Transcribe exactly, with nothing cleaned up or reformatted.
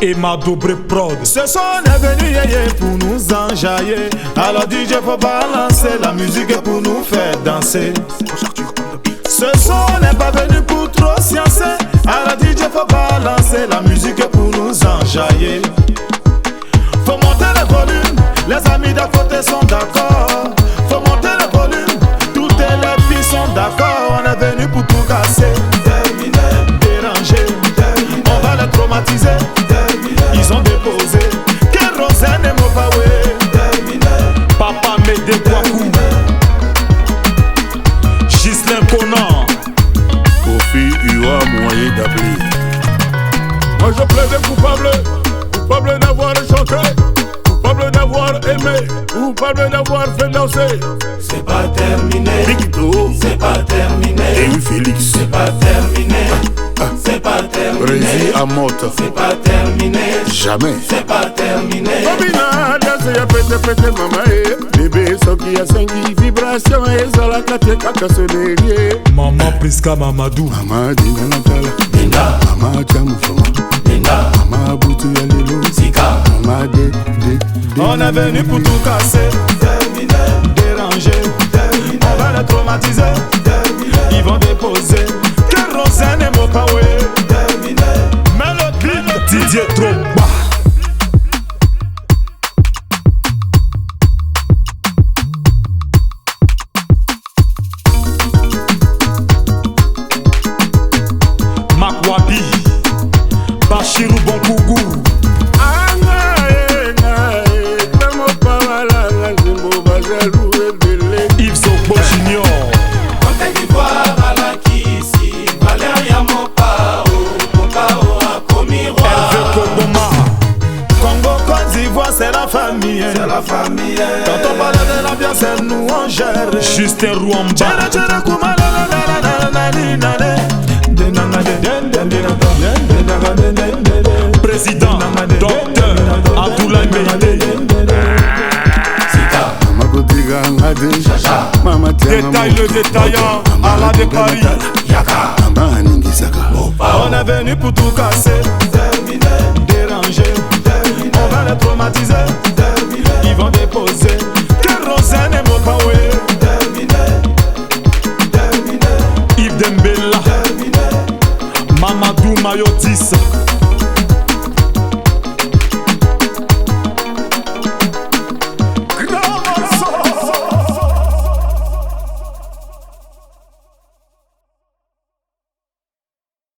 et ma double prod. Ce son est venu yéyé pour nous enjailler. Alors D J faut balancer, la musique est pour nous faire danser. Ce son n'est pas venu pour trop sciencer. Alors D J faut balancer, la musique est pour nous enjailler. Faut monter le volume, les amis d'à côté sont d'accord. Faut monter le volume, toutes les filles sont d'accord. On est venu pour tout casser, déranger, on va les traumatiser. Ils ont déposé Kérosène et Mopawé. Papa Médé Kouakou, Ghislain Conan, Kofi Uwa Moyen d'appeler. Moi je plaide coupable, coupable d'avoir chanté, coupable d'avoir aimé, coupable d'avoir fait danser. C'est pas terminé, Victo, c'est pas terminé, et oui Félix, c'est pas terminé, c'est pas terminé, Rési Amote, c'est pas terminé, jamais. c'est pas terminé. Bobina, danse ya pete pete mama e, bébé soki ya sengi vibration e zala kate kaka sonerie. Maman Priska Mamadou, Mama dina natala, Dinda, mama tiamu fama, Dinda, mama butu ya lelo, Zika. mama de de de. On est venu pour tout casser, terminé, déranger, terminé. On va les traumatiser, terminé. Ils vont déposer Kérosène et Mopawé, terminé. Mélodie, Didier Drogba, Makwabi, Bachirou Bonkougou, Yves Zogbo Junior, Côte d'Ivoire à la Kissi, Valéria Mopao, Mopao a commis roi. Hervé Koboma, Congo, Côte d'Ivoire, c'est la famille. C'est la famille. Quand on parle de l'ambiance, c'est nous on gère. Justin Rouamba, Tchere, tchere, kuma, la, la, la, la, la, la, li, na, le. De, na, na, de, de, de, de, de, de, de, de, de, de, de. Président, Docteur Abdoulaye Meïté, détaille le détaillant, à la de Paris, On est venu pour tout casser, terminé, déranger, terminé. On va les traumatiser, terminé. Ils vont déposer Kérosène et Mopawé, terminé, terminé. Yves Dembella, Terminé. Mamadou Mayotis,